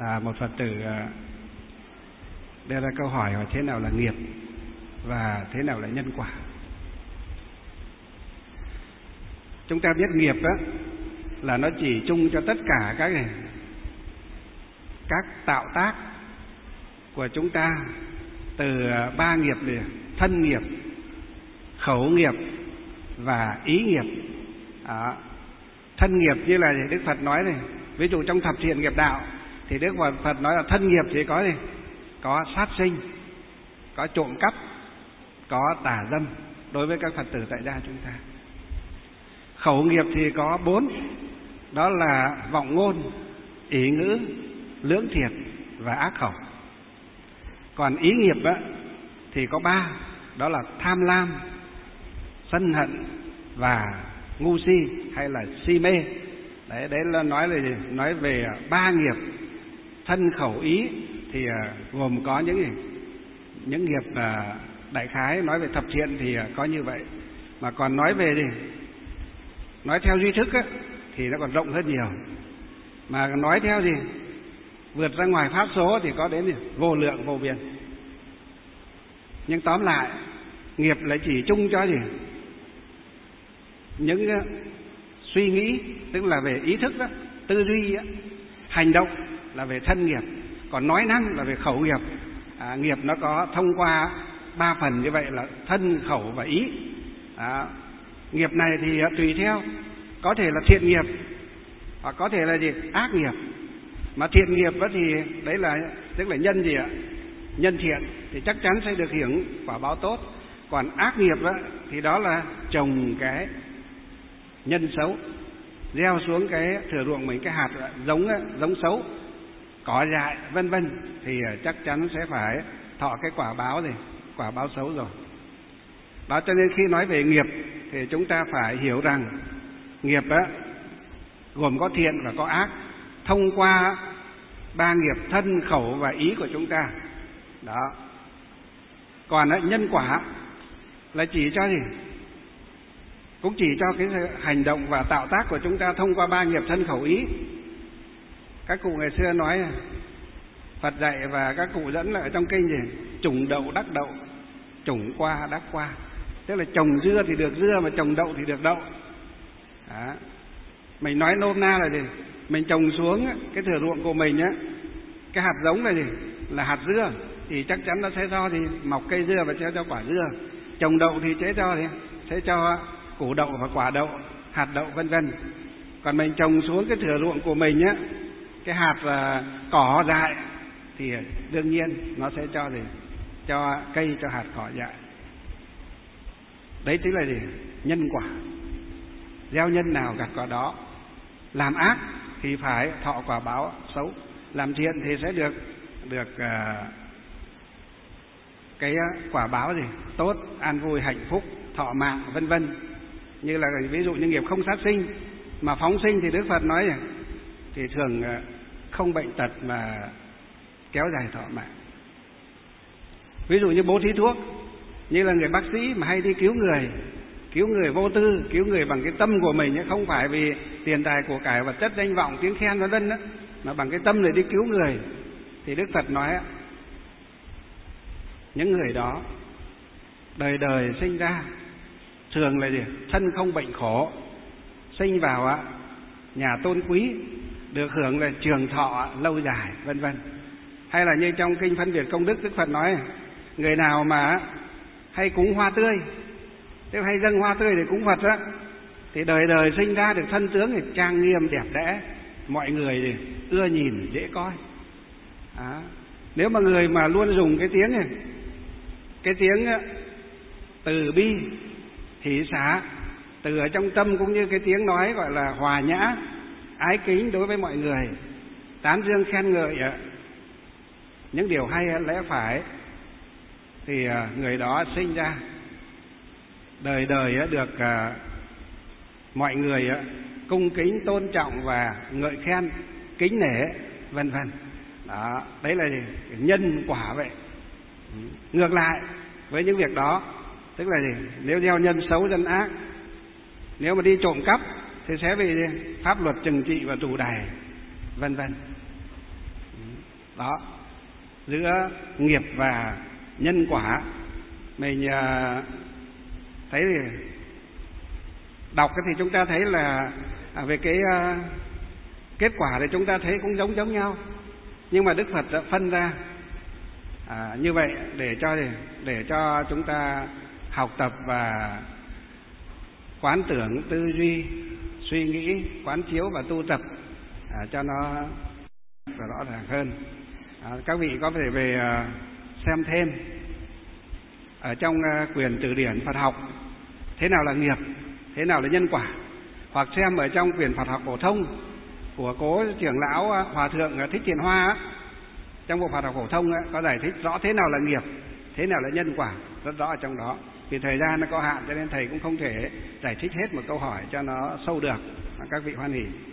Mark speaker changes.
Speaker 1: Một Phật tử đưa ra câu hỏi thế nào là nghiệp và thế nào là nhân quả. Chúng ta biết nghiệp đó là nó chỉ chung cho tất cả các tạo tác của chúng ta, từ 3 nghiệp này: thân nghiệp, khẩu nghiệp và ý nghiệp. Thân nghiệp như là Đức Phật nói này, ví dụ trong thập thiện nghiệp đạo thì Đức Phật nói là thân nghiệp thì có gì? Có sát sinh, có trộm cắp, có tà dâm đối với các Phật tử tại gia chúng ta. Khẩu nghiệp thì có 4, đó là vọng ngôn, ý ngữ, lưỡng thiệt và ác khẩu. Còn ý nghiệp thì có 3, đó là tham lam, sân hận và ngu si hay là si mê. Đấy là nói về 3 nghiệp. Thân khẩu ý thì gồm có những nghiệp đại khái, nói về thập thiện thì có như vậy. Mà còn nói về nói theo duy thức thì nó còn rộng hơn nhiều. Mà nói theo vượt ra ngoài pháp số thì có đến vô lượng vô biên. Nhưng tóm lại, nghiệp là chỉ chung cho những suy nghĩ, tức là về ý thức đó, tư duy hành động là về thân nghiệp, còn nói năng là về khẩu nghiệp. Nghiệp nó có thông qua 3 phần như vậy là thân, khẩu và ý. Nghiệp này thì tùy theo, có thể là thiện nghiệp hoặc có thể là ác nghiệp. Mà thiện nghiệp đó thì đấy là tức là nhân nhân thiện thì chắc chắn sẽ được hưởng quả báo tốt. Còn ác nghiệp thì đó là trồng cái nhân xấu, gieo xuống cái thửa ruộng mình cái hạt giống xấu, cỏ dại vân vân, thì chắc chắn sẽ phải thọ cái quả báo xấu rồi. Đó, cho nên khi nói về nghiệp thì chúng ta phải hiểu rằng nghiệp gồm có thiện và có ác, thông qua 3 nghiệp thân, khẩu và ý của chúng ta. Đó. Còn nhân quả là chỉ cho cũng chỉ cho cái hành động và tạo tác của chúng ta thông qua 3 nghiệp thân, khẩu, ý. Các cụ ngày xưa nói, Phật dạy và các cụ dẫn lại trong kinh trùng đậu đắc đậu, trùng qua đắc qua. Tức là trồng dưa thì được dưa, mà trồng đậu thì được đậu. Đó. Mình nói nôm na là mình trồng xuống cái thửa ruộng của mình cái hạt giống này là hạt dưa thì chắc chắn nó sẽ cho mọc cây dưa và sẽ cho quả dưa. Trồng đậu thì sẽ cho củ đậu và quả đậu, hạt đậu vân vân. Còn mình trồng xuống cái thửa ruộng của mình cái hạt cỏ dại thì đương nhiên nó sẽ cho cây, cho hạt cỏ dại. Đấy chính là nhân quả. Gieo nhân nào gặt quả đó. Làm ác thì phải thọ quả báo xấu, làm thiện thì sẽ được cái quả báo tốt, an vui, hạnh phúc, thọ mạng vân vân. Như là ví dụ như nghiệp không sát sinh, mà phóng sinh thì Đức Phật nói thì thường không bệnh tật mà kéo dài thọ mạng. Ví dụ như bố thí thuốc, như là người bác sĩ mà hay đi cứu người vô tư, cứu người bằng cái tâm của mình, không phải vì tiền tài của cải vật chất, danh vọng, tiếng khen vân vân, mà bằng cái tâm để đi cứu người, thì Đức Phật nói những người đó đời đời sinh ra thường là thân không bệnh khổ, sinh vào nhà tôn quý, được hưởng là trường thọ lâu dài vân vân. Hay là như trong kinh Phân biệt Công Đức, Đức Phật nói người nào mà hay cúng hoa tươi, hay dâng hoa tươi để cúng Phật thì đời đời sinh ra được thân tướng thì trang nghiêm đẹp đẽ, mọi người ưa nhìn dễ coi. Nếu mà người mà luôn dùng cái tiếng từ bi, hỷ xả từ ở trong tâm, cũng như cái tiếng nói gọi là hòa nhã, ái kính đối với mọi người, tán dương khen ngợi những điều hay lẽ phải, thì người đó sinh ra đời đời được mọi người cung kính, tôn trọng và ngợi khen, kính nể vân vân. Đó, đấy là nhân quả vậy. Ngược lại với những việc đó, tức là nếu gieo nhân xấu nhân ác, nếu mà đi trộm cắp thì sẽ bị pháp luật trừng trị và tù đày vân vân. đó, giữa nghiệp và nhân quả. Mình thấy đọc thì chúng ta thấy là về cái kết quả thì chúng ta thấy cũng giống nhau, nhưng mà Đức Phật đã phân ra như vậy để cho chúng ta học tập và quán tưởng, tư duy, suy nghĩ, quán chiếu và tu tập cho nó rõ ràng hơn. Các vị có thể về xem thêm ở trong quyển từ điển Phật học thế nào là nghiệp, thế nào là nhân quả, hoặc xem ở trong quyển Phật học phổ thông của cố trưởng lão Hòa thượng Thích Thiện Hoa trong bộ Phật học phổ thông có giải thích rõ thế nào là nghiệp, thế nào là nhân quả rất rõ ở trong đó. Vì thời gian nó có hạn cho nên thầy cũng không thể giải thích hết một câu hỏi cho nó sâu được. Các vị hoan hỉ.